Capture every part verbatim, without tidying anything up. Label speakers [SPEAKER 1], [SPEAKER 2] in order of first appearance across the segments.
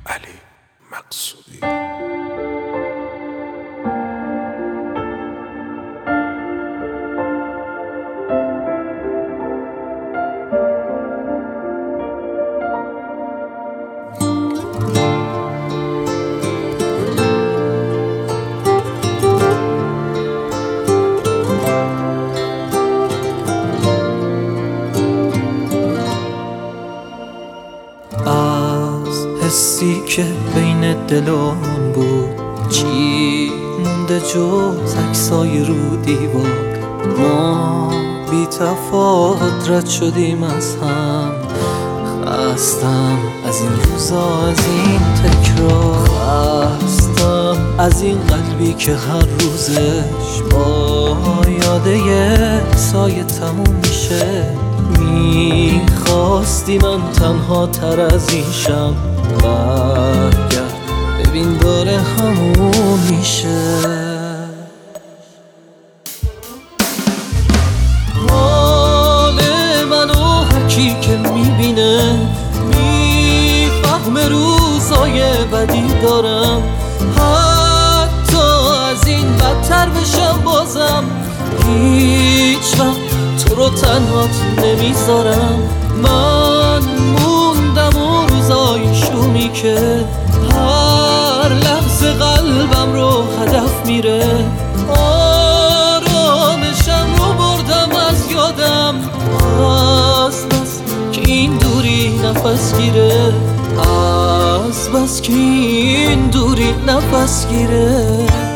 [SPEAKER 1] علی مقصودی.
[SPEAKER 2] حسی که بین دلان بود چی مونده جز عکسای رو دیوار؟ ما بی تفاوت رد شدیم از هم. خستم از این روزا، از این تکرار، خستم از این قلبی که هر روزش با یاده سایه تموم میشه. میخواستی من تنها تر از این شم، برگرد ببین داره همون میشه. حال منو هرکی که میبینه میفهمه روزای بدی دارم. حتی از این بدتر بشم بازم هیچ وقت تو رو تنهات نمیذارم. من موندم و روزای شومی که هر لحظه قلبم رو هدف میره. آرامشم رو بردم از یادم، از بس که این دوری نفس گیره، از بس که این دوری نفس گیره.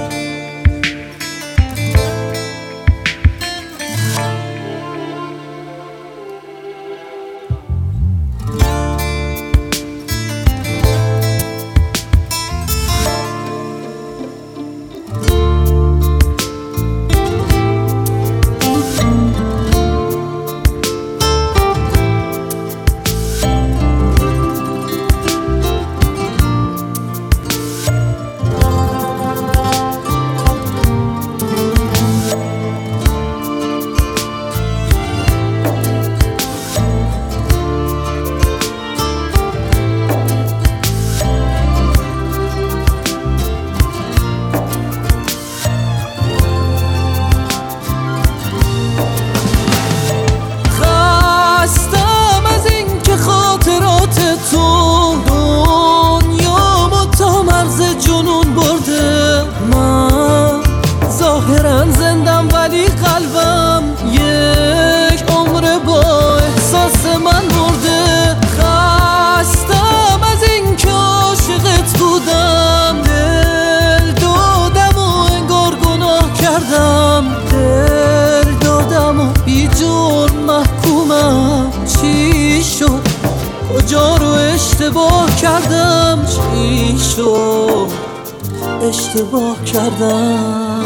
[SPEAKER 2] زندم ولی قلبم یک عمر با احساس من مرده. خستم از این که عاشقت بودم، دل دادم و انگار گناه کردم. دل دادم و بی جرم محکومم. چی شد؟ کجا رو اشتباه کردم؟ چی شد؟ اشتباه کردم.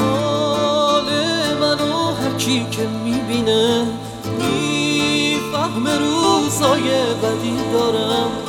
[SPEAKER 2] کی که میبینه میفهمه روزای بدی دارم.